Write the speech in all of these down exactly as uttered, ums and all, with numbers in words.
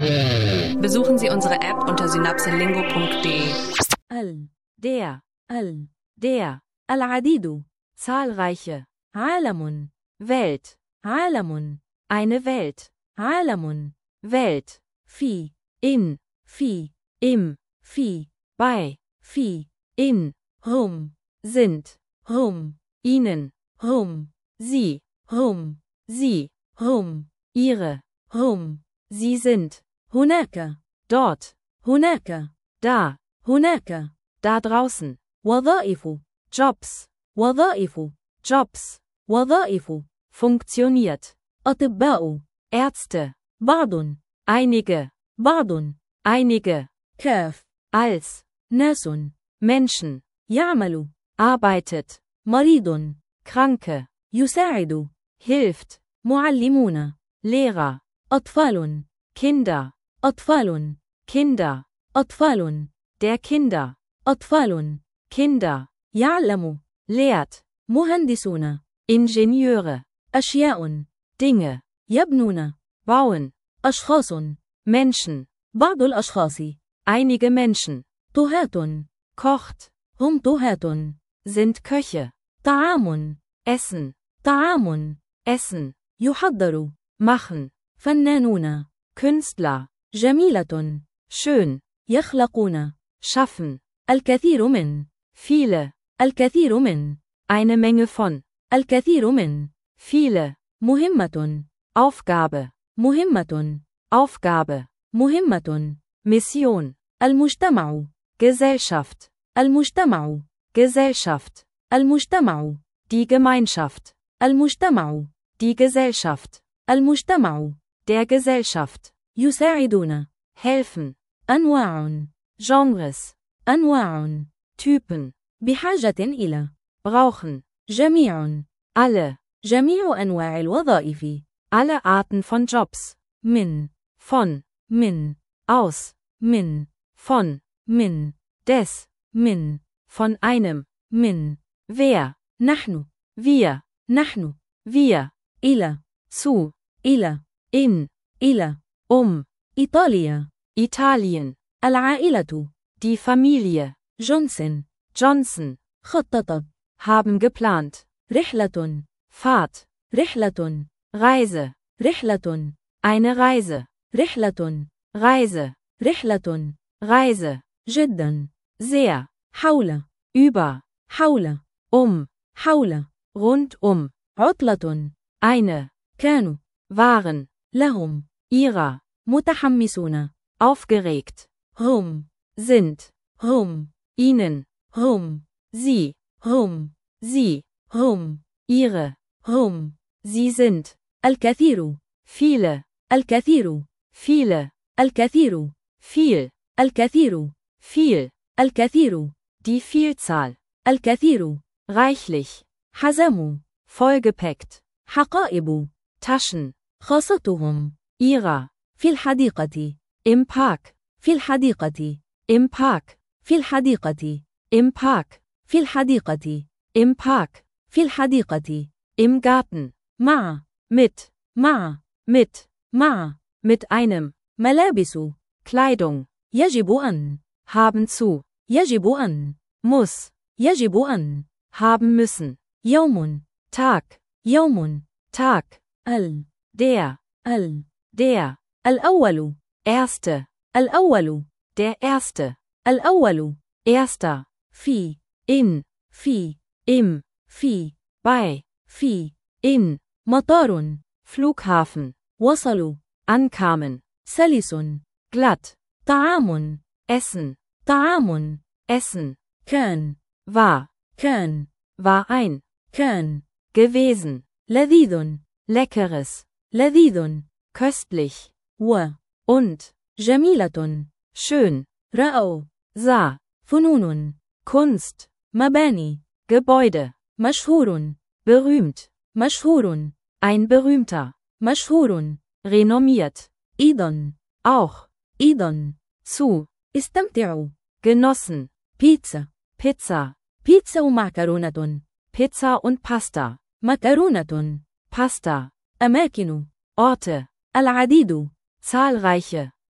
Besuchen Sie unsere App unter synapselingo punkt de. ال der ال der العديد Zahlreiche. عالم Welt. عالم Eine Welt. عالم Welt. في In. في Im. في Bei. في In. هم Sind. هم Ihnen. هم Sie. هم Sie. هم Ihre. هم Sie sind. هناك Dort. هناك Da. هناك Da draußen. وظائف Jobs. وظائف Jobs. وظائف Funktioniert. أطباء Ärzte. بعض Einige. بعض Einige. كاف Als. ناس Menschen. يعمل Arbeitet. مريض Kranke. يساعد Hilft. معلمون Lehrer. أطفال Kinder. أطفال Kinder. أطفال Der Kinder. أطفال Kinder. يعلم Lehrt. مهندسون Ingenieure. أشياء Dinge. يبنون Bauen. أشخاص Menschen. بعض الأشخاص Einige Menschen. طهاة Kocht. هم طهاة Sind Köche. طعام Essen. طعام Essen. يحضر Machen. فنانون Künstler. جميلة Schön. يخلقون Schaffen. الكثير من Viele. الكثير من Eine Menge von. الكثير من Viele. مهمة Aufgabe. مهمة Aufgabe. مهمة Mission. المجتمع Gesellschaft. المجتمع Gesellschaft. المجتمع Die Gemeinschaft. المجتمع Die Gesellschaft. المجتمع Der Gesellschaft. يساعدون Helfen. أنواع Genres. أنواع Typen. بحاجة إلى Brauchen. جميع Alle. جميع أنواع الوظائف Alle Arten von Jobs. من Von. من Aus. من Von. من Des. من Von einem. من Wer. نحن Wir. نحن Wir. إلى Zu. إلى In. إلى Um. إيطاليا Italien. العائلة Die Familie. جونسون Johnson. خططت Haben geplant. رحلة Fahrt. رحلة Reise. رحلة Eine Reise. رحلة Reise. رحلة Reise. جدا Sehr. حول Über. حول Um. حول Rundum. عطلة Eine. كانوا Waren. لهم Ihrer. متحمسون Aufgeregt. هم Sind. هم Ihnen. هم Sie. هم Sie. هم Ihre. هم Sie sind. الكثير Viele. الكثير Viele. الكثير Viel. الكثير Viel. الكثير Die Vielzahl. الكثير Reichlich. حزموا Vollgepackt. حقائب Taschen. خاصتهم Ihrer. في الحديقة Im Park. في الحديقة Im Park. في الحديقة Im Park. في الحديقة Im Park. في الحديقة Im Garten. مع Mit. مع Mit. مع Mit einem. ملابس Kleidung. يجب أن Haben zu. يجب أن Muss. يجب أن Haben müssen. يوم Tag. يوم Tag. ال Der. ال Der. الأول Erste. الأول Der Erste. الأول Erster. في In. في Im. في Bei. في In. مطار Flughafen. وصلوا Ankamen. سلس Glatt. طعام Essen. طعام Essen. كان War. كان War ein. كان Gewesen. لذيذ Leckeres. لذيذ Köstlich. و Und. جميلة Schön. رأوا Sah. فنون Kunst. مباني Gebäude. مشهور Berühmt. مشهور Ein berühmter. مشهور Renommiert. أيضا Auch. أيضا Zu. استمتعوا Genossen. بيتزا Pizza. بيتزا ومعكرونة Pizza und Pasta. مكرونة Pasta. أماكن Orte. العديد Zahlreiche.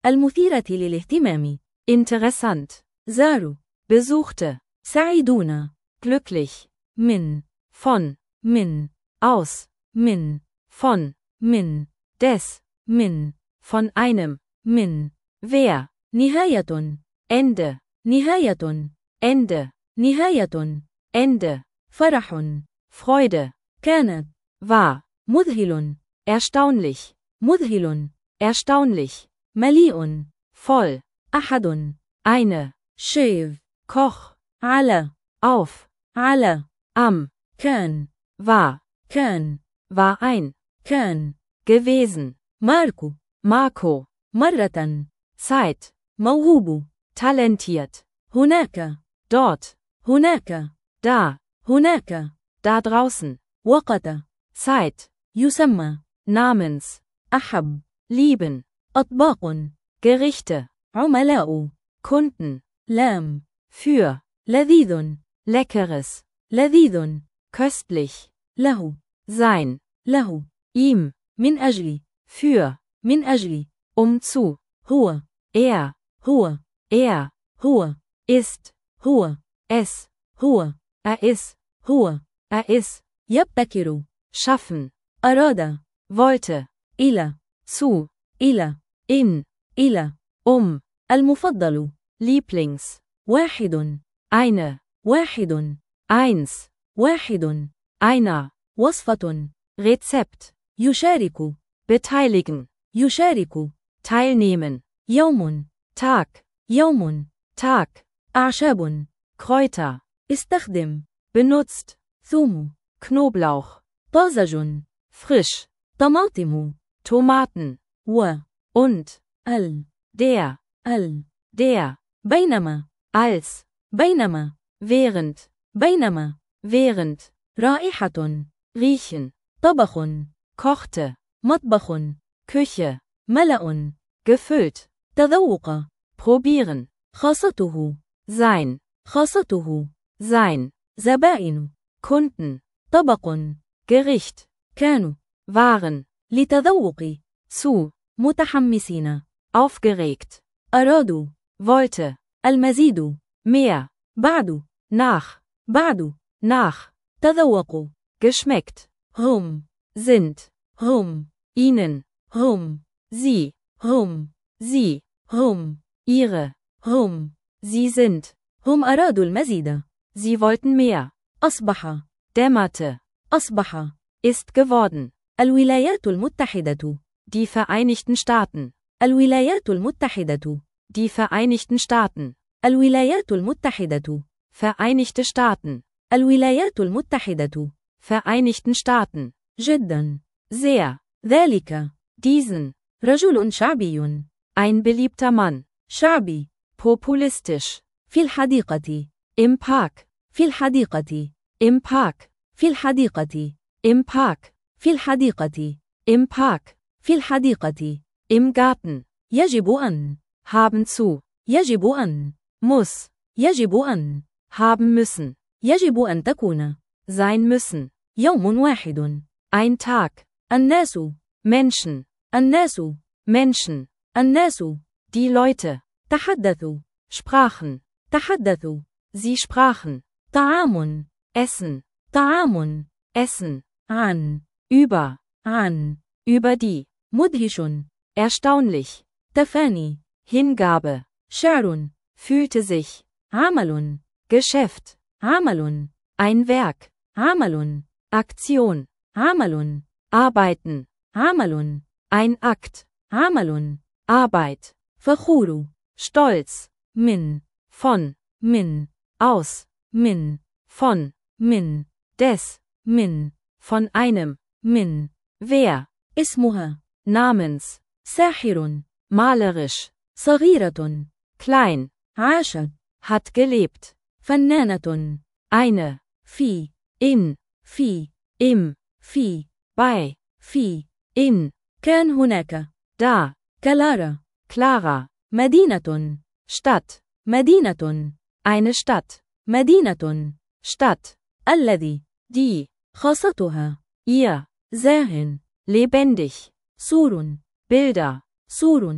المثيرة للاهتمام. interessant, زاروا. besuchte, سعيدون. glücklich, من. von, من. aus, من. von, من. des, من. von einem, من. wer, نهاية. Ende, نهاية. Ende, نهاية. Ende, فرح. Freude, كانت. war, مذهل. erstaunlich, مذهل. erstaunlich, مليء. voll, أحد. eine, شيف. Koch, على. auf, على. am, كان. war, كان. war ein, كان. gewesen, ماركو. Marco, مرة. Zeit, موهوب. talentiert, هناك. dort, هناك. da, هناك. da draußen, وقت. Zeit, يسمى. namens, أحب. lieben, أطباق. Gerichte, عملاء. Kunden, لام. für, لذيذ. leckeres, لذيذ. köstlich, له. sein, له. ihm, من أجل. für, من أجل. um zu, هو. er, هو. er, هو. ist, هو. es, هو. er ist, هو. er ist, يبتكر. schaffen, أراد. wollte, إلى. zu, إلى. in, إلى. um, المفضل. Lieblings, واحد. eine, واحد. eins, واحد. einer, وصفة. Rezept, يشارك. beteiligen, يشارك. teilnehmen, يوم. Tag, يوم. Tag, أعشاب. Kräuter, استخدم. benutzt, ثوم. Knoblauch, طازج. frisch, طماطم. Tomaten, و. und, ال. der, ال. der, بينما. als, بينما. während, بينما. während, رائحة. riechen, طبخ. kochte, مطبخ. Küche, ملأ. gefüllt, تذوق. probieren, خاصته. sein, خاصته. sein, زبائن. Kunden, طبق. Gericht, كانوا. waren, لتذوق. zu, متحمسين. aufgeregt, أرادوا. wollte, المزيد. mehr, بعد. nach, بعد. nach, تذوقوا. geschmeckt, هم. sind, هم. ihnen, هم. sie, هم. sie, هم. ihre, هم. sie sind, هم أرادوا المزيد. sie wollten mehr, أصبح. dämmerte, أصبح. ist geworden, الولايات المتحدة. die Vereinigten Staaten, الولايات المتحدة. die Vereinigten Staaten, الولايات المتحدة. Vereinigte Staaten, الولايات المتحدة. Vereinigten Staaten, جدا. sehr, ذلك. diesen, رجل شعبي. ein beliebter Mann, شعبي. populistisch, في الحديقة. im Park, في الحديقة. im Park, في الحديقة. im Park, في الحديقة. im Park, في الحديقة. im Garten, يجب أن. haben zu, يجب أن. muss, يجب أن. haben müssen, يجب أن تكون. sein müssen, يوم واحد. ein Tag, الناس. Menschen, الناس. Menschen, الناس. die Leute, تحدثوا. sprachen, تحدثوا. sie sprachen, طعام. essen, طعام. essen, عن. über, عن. über die, مدهش. erstaunlich, تفاني. Hingabe, شعر. fühlte sich, عمل. Geschäft, عمل. ein Werk, عمل. Aktion, عمل. arbeiten, عمل. ein Akt, عمل. Arbeit, فخور. stolz, من. von, من. aus, من. von, من. des, من. von einem, من. wer, اسمها. namens, ساحر. malerisch, صغيرة. klein, عاشت. hat gelebt, فنانة. eine, في. in, في. im, في. bei, في. in, كان هناك. da, كلارا. Clara, مدينة. Stadt, مدينة. eine Stadt, مدينة. Stadt, الذي. die, خاصتها. ihr, زاه. lebendig, سور. Bilder, سور.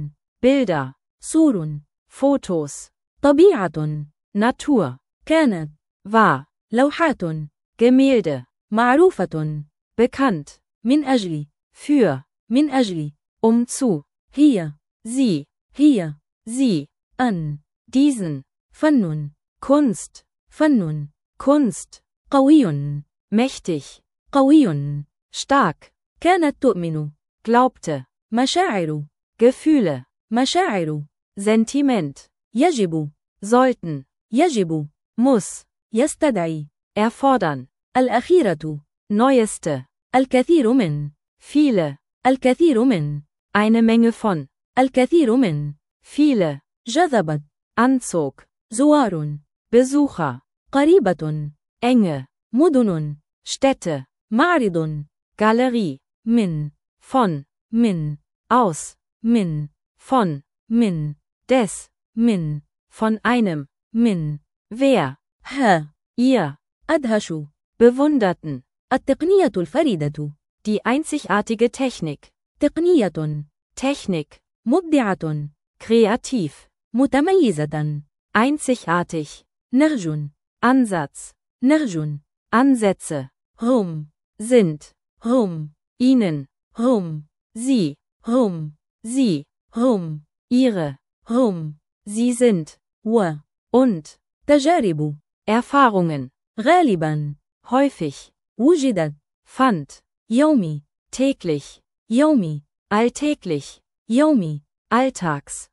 Bilder, صور. Fotos, طبيعة. Natur, كانت. war, لوحات. Gemälde, معروفة. bekannt, من أجل. für, من أجل. um zu, هي. sie, هي. sie, أن. diesen, فن. Kunst, فن. Kunst, قوي. mächtig, قوي. stark, كانت تؤمن. glaubte, مشاعر. Gefühle, مشاعر. Sentiment, يجب. sollten, يجب. muss, يستدعي. erfordern, الأخيرة. neueste, الكثير من. viele, الكثير من. eine Menge von, الكثير من. viele, جذبت. Anzug, زوار. Besucher, قريبة. Enge, مدن. Städte, معرض. Galerie, من. von, من. aus, من. von, من. des, من. von einem, من. wer, ها. ihr, أدهش. bewunderten, التقنية الفريدة. die einzigartige Technik, تقنية. Technik, مبدعة. kreativ, متميزة. einzigartig, نهج. Ansatz, نهج. Ansätze, هم. sind, هم. ihnen, هم. sie, هم. sie, هم. ihre, هم. sie sind, و. und, تجارب. Erfahrungen, غالبا. häufig, وجدت. fand, يومي. täglich, يومي. alltäglich, يومي. alltags,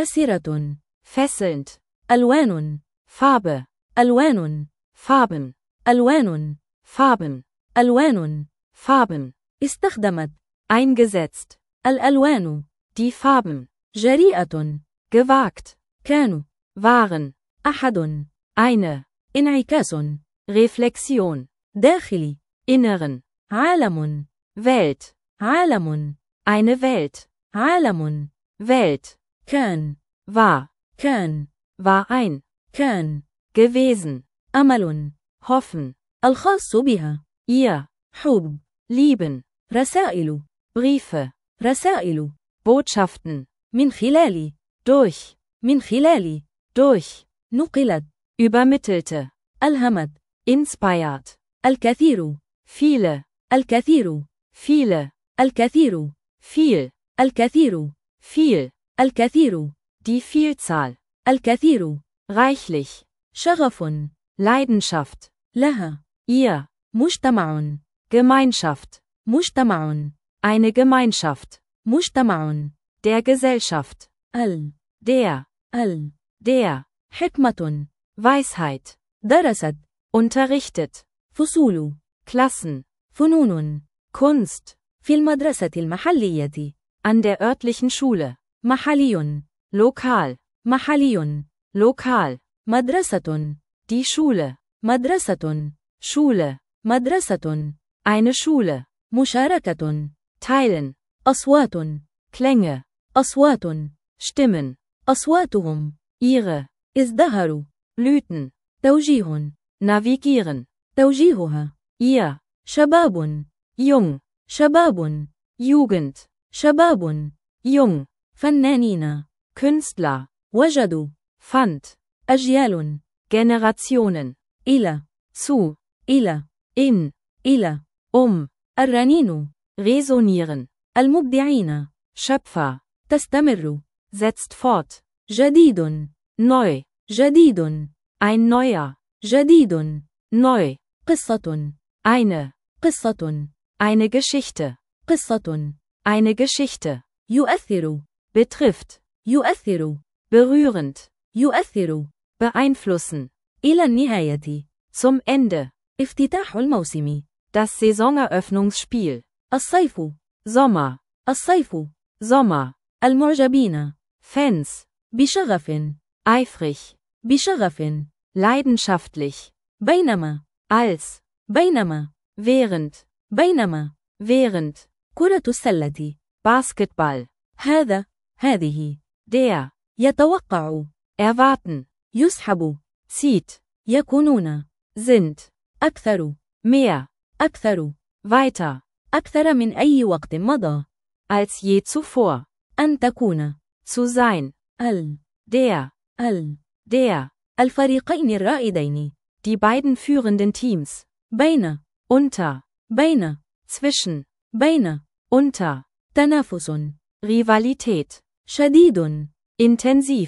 آسرة. fesselnd, ألوان. Farbe, ألوان. Farben, ألوان. Farben, ألوان. Farben, استخدمت. eingesetzt, الألوان. die Farben, جريئة. gewagt, كانوا. waren, أحد. eine, انعكاس. Reflexion, داخلي. inneren, عالم. Welt, عالم. eine Welt, عالم. Welt, كان. war, كان. war ein, كان. gewesen, أمل. hoffen, الخاص بها. ihr, حب. lieben, رسائل. Briefe, رسائل. Botschaften, من خلال. durch, من خلال. durch, نقلت. übermittelte, ألهمت. inspired, الكثير. viele, الكثير. viele, الكثير. viel, الكثير. viel, الكثير. die Vielzahl, الكثير. reichlich, شغف. Leidenschaft, لها. ihr, مجتمع. Gemeinschaft, مجتمع. eine Gemeinschaft, مجتمع. der Gesellschaft, ال. der, ال. der, حكمة. Weisheit, درست. unterrichtet, فصول. Klassen, فنون. Kunst, في المدرسة المحلية. an der örtlichen Schule, محلي. lokal, محلي. lokal, مدرسة. die Schule, مدرسة. Schule, مدرسة. eine Schule, مشاركة. teilen, أصوات. Klänge, أصوات. Stimmen, أصواتهم. ihre, ازدهروا. blüten, توجيه. navigieren, توجيهها. ihr, شباب. jung, شباب. Jugend, شباب. jung, فنانين. Künstler, وجدوا. fand, أجيال. Generationen, إلى. zu, إلى. in, إلى. um, الرنين. resonieren, المبدعين. Schöpfer, تستمر. setzt fort, جديد. neu, جديد. ein neuer, جديد. neu, قصة. eine, قصة. eine Geschichte, قصة. eine Geschichte, يؤثر. betrifft, يؤثر. berührend, يؤثر. beeinflussen, إلى النهاية. zum Ende, افتتاح الموسم. das Saisoneröffnungsspiel, الصيف. Sommer, الصيف. Sommer, المعجبين. Fans, بشغف. eifrig, بشغف. leidenschaftlich, بينما. als, بينما. während, بينما. während, كرة السلة. Basketball, هذا. هذه. der, يتوقع. erwarten, يسحب. zieht, يكونون. sind, أكثر. mehr, أكثر. weiter, أكثر من أي وقت مضى. als je zuvor, أن تكون. zu sein, ال der, ال der, الفريقين الرائدين. die beiden führenden Teams, بين unter, بين zwischen, بين unter, تنافس Rivalität, شديد intensiv,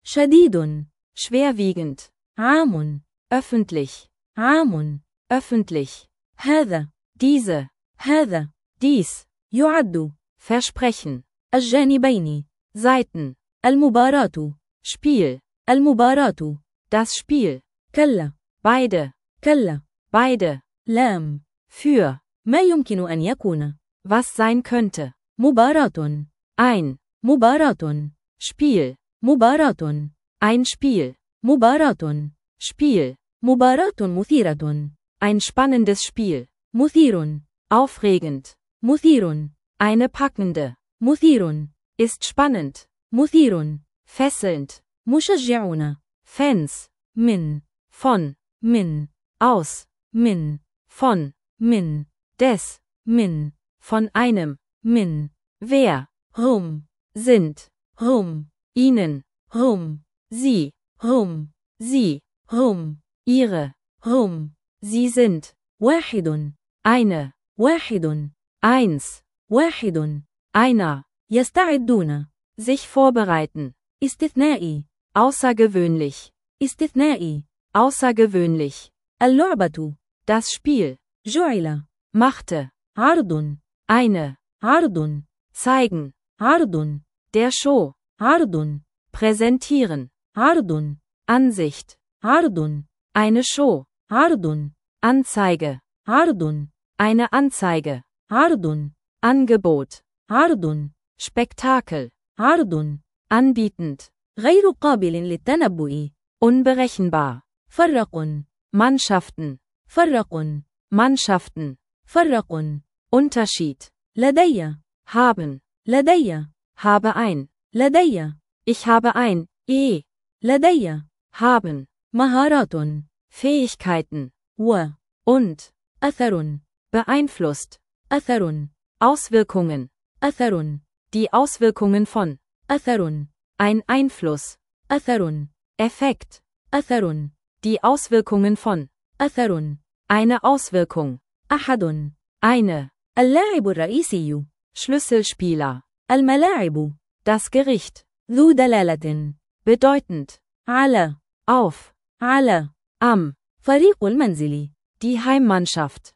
شديد schwerwiegend, عام öffentlich, عام öffentlich, هذا diese, هذا dies, يعد versprechen, الجانبين. Seiten, المباراة Spiel, المباراة das Spiel, كلا beide, كلا beide, لام für, ما يمكن أن يكون was sein könnte, مباراة ein, مباراة Spiel, مباراة ein Spiel, مباراة Spiel, مباراة مثيرة ein spannendes Spiel, مثير aufregend, مثير eine packende, مثير ist spannend, مثير fesselnd, مشجعون Fans, من von, من aus, من von, من des, من von einem, من wer, هم sind, هم ihnen, هم sie, هم sie, هم ihre, هم sie sind, واحد eine, واحد eins, واحد einer, يستعدون sich vorbereiten, استثنائي außergewöhnlich, استثنائي außergewöhnlich, اللعبة das Spiel, جعل machte, عرض eine, عرض zeigen, عرض der Show, عرض präsentieren, عرض Ansicht, عرض eine Show, عرض Anzeige, عرض eine Anzeige, عرض Angebot, عرض Spektakel, عرض anbietend, غير قابل للتنبؤ. unberechenbar, فرق Mannschaften, فرق Mannschaften, فرق Unterschied, لدي haben, لدي habe ein, لدي ich habe ein, eh, لدي haben, مهارات Fähigkeiten, و und, أثر beeinflusst, أثر Auswirkungen, أثر die Auswirkungen von, أثر ein Einfluss, أثر Effekt, أثر die Auswirkungen von, أثر eine Auswirkung, أحد eine, اللاعب الرئيسي Schlüsselspieler, الملاعب das Gericht, ذو دلالة bedeutend, على auf, على am, فريق المنزل die Heimmannschaft,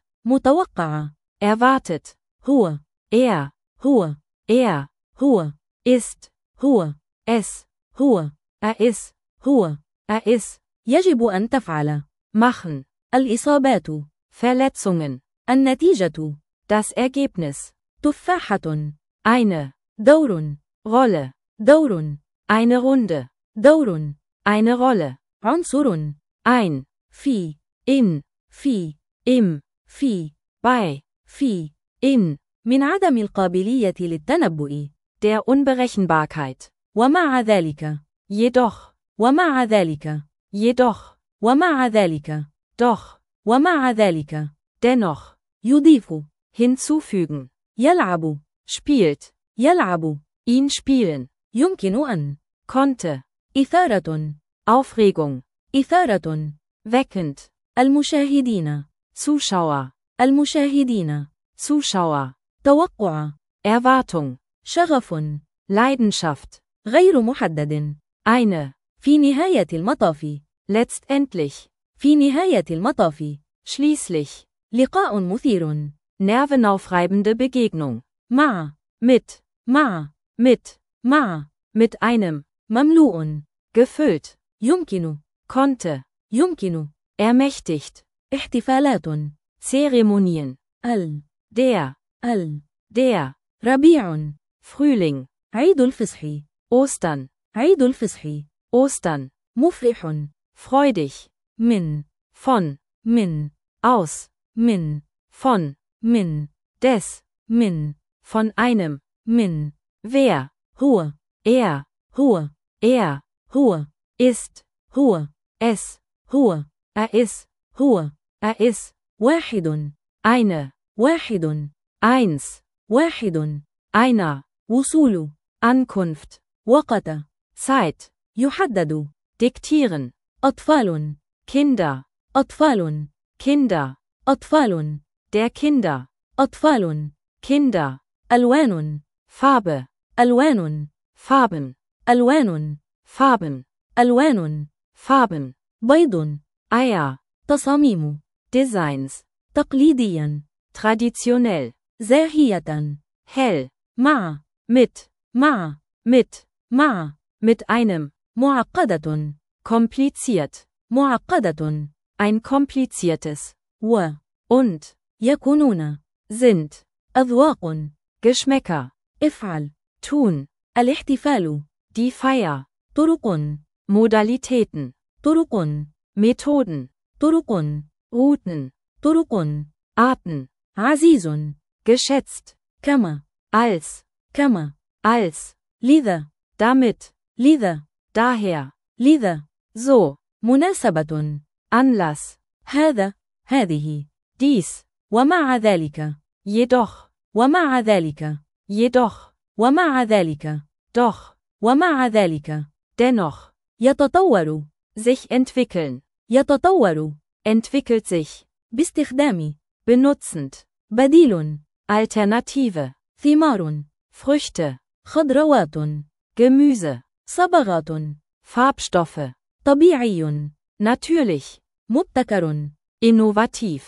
متوقع erwartet, هو er, هو er, هو ist, هو es, هو er ist, هو er ist, يجب أن تفعل machen, الإصابات Verletzungen, النتيجة das Ergebnis, تفاحة eine, دور Rolle, دور eine Runde, دور eine Rolle, عنصر ein, في in, في im, في bei, في in, من عدم القابلية للتنبؤ. der Unberechenbarkeit, ومع ذلك jedoch, ومع ذلك jedoch, ومع ذلك doch, ومع ذلك dennoch, يضيف hinzufügen, يلعب spielt, يلعب ihn spielen, يمكن أن konnte, إثارة Aufregung, إثارة weckend, المشاهدين Zuschauer, المشاهدين Zuschauer, توقع Erwartung, شغف Leidenschaft, غير محدد. eine, في نهاية المطاف letztendlich, في نهاية المطاف schließlich, لقاء مثير nervenaufreibende Begegnung, مع mit, مع mit, مع mit einem, مملوء gefüllt, يمكن konnte, يمكن ermächtigt, احتفالات Zeremonien, ال der, ال der, ربيع Frühling, عيد الفصح Ostern, عيد الفصح Ostern, مفرح freudig, من von, من aus, من von, من des, من von einem, من wer, هو er, هو er, هو ist, هو es, هو er ist, هو er ist, واحد eine, واحد eins, واحد einer, وصول Ankunft, وقت. Zeit, يحدد. diktieren, أطفال. Kinder, أطفال. Kinder, أطفال. der Kinder, أطفال. Kinder, ألوان. Farbe, ألوان. Farben, ألوان. Farben, ألوان. Farben, بيض. Eier, تصاميم. Designs, تقليديا. traditionell, زاهية. hell, مع. mit, مع. mit, مع. mit einem, معقدة. kompliziert, معقدة. ein kompliziertes, و. und, يكونون. sind, أذواق. Geschmäcker, افعل. tun, الاحتفال. die Feier, طرق. Modalitäten, طرق. Methoden, طرق. Routen, طرق. Arten, عزيز. geschätzt, كما. als, كما. als, لذا. damit, لذا. daher, لذا. so, مناسبة. Anlass, هذا. هذه. dies, ومع ذلك. jedoch, ومع ذلك. jedoch, ومع ذلك. doch, ومع ذلك. dennoch, يتطور. sich entwickeln, يتطور. entwickelt sich, باستخدام. benutzend, بديل. Alternative, ثمار. Früchte, خضروات. Gemüse, صبغات. Farbstoffe, طبيعي. natürlich, مبتكر. innovativ,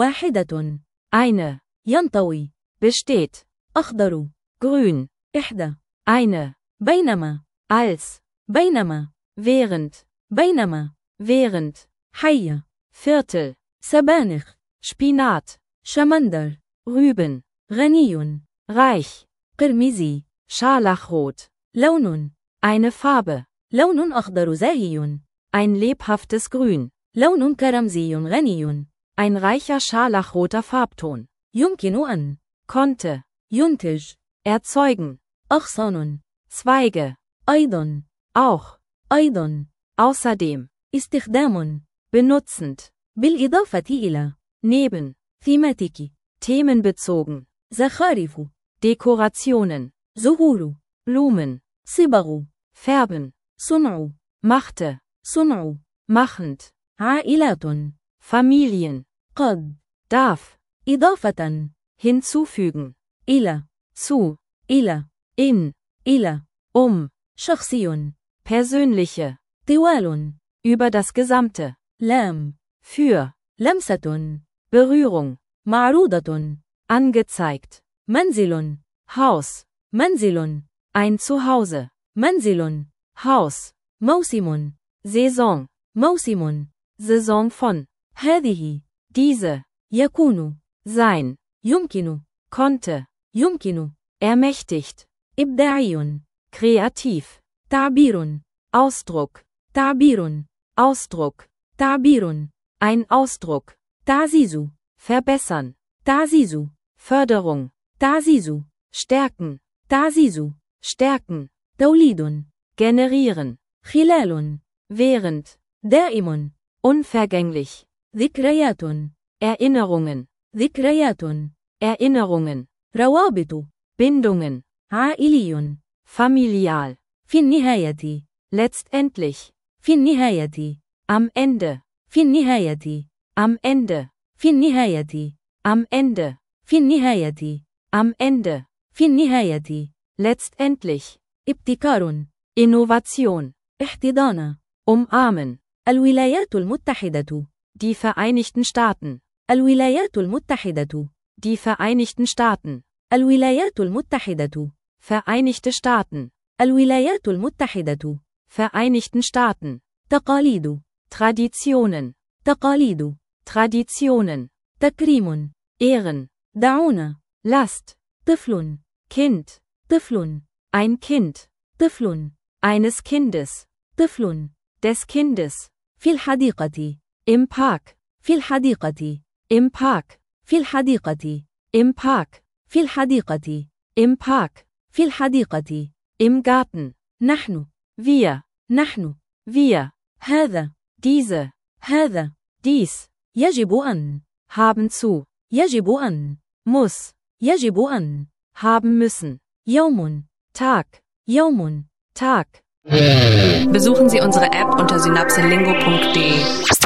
واحدة. eine, ينطوي. besteht, أخضر. grün, إحدى. eine, بينما. als, بينما. während, بينما. während, حية. Viertel, سبانخ. Spinat, شمندر. Rüben, غني. reich, قرمزي. Scharlachrot, لون. eine Farbe, لون أخضر زاهي. ein lebhaftes Grün, لون كرمزي غني. ein reicher scharlachroter Farbton, يمكن أن. konnte, ينتج. erzeugen, أغصان. Zweige, أيضا. auch, أيضا. außerdem, استخدام. benutzend, بالإضافة إلى. neben, ثيماتيك. themenbezogen, زخارف. Dekorationen, زهور. Blumen, صبغ. färben, صنع. machte, صنع. machend, عائلات. Familien, قد. darf, إضافة. hinzufügen, إلى. zu, إلى. in, إلى. um, شخصي. persönliche, طوال. über das Gesamte, لام. für, لمسة. Berührung, معروضة. angezeigt, منزل. Haus, منزل. ein Zuhause, منزل. Haus, موسم. Saison, موسم. Saison von, هذه. diese, يكون. sein, يمكن. konnte, يمكن. ermächtigt, إبداعي. kreativ, تعبير. Ausdruck, تعبير. Ausdruck, تعبير. ein Ausdruck, تعزيز. verbessern, تعزيز. Förderung, تعزيز. stärken, تعزيز. stärken, توليد. generieren, خلال. während, دائم. unvergänglich, ذكريات. Erinnerungen, ذكريات. Erinnerungen, روابط. Bindungen, عائلي. familial, في النهاية. letztendlich, في النهاية. am Ende, في النهاية. am Ende, في النهاية. am Ende, في النهاية. am Ende, في النهاية. letztendlich, ابتكار. Innovation, احتضان. umarmen, الولايات المتحدة. die Vereinigten Staaten, الولايات المتحدة. die Vereinigten Staaten, الولايات المتحدة. Vereinigte Staaten, الولايات المتحدة. Vereinigten Staaten, تقاليد. Traditionen, تقاليد. Traditionen, تكريم. Ehren, دعونا. Last, طفل. Kind, طفل. ein Kind, طفل. eines Kindes, طفل. des Kindes, في الحديقة. im Park, في الحديقة. im Park, في الحديقة. im Park, في الحديقة. im Park, في الحديقة. im Garten, نحن. wir, نحن. wir, هذا. diese, هذا. dies, يجب أن. haben zu, يجب أن. muss, يجب أن. haben müssen, يوم. Tag, يوم. Tag. Besuchen Sie unsere App unter synapselingo punkt de.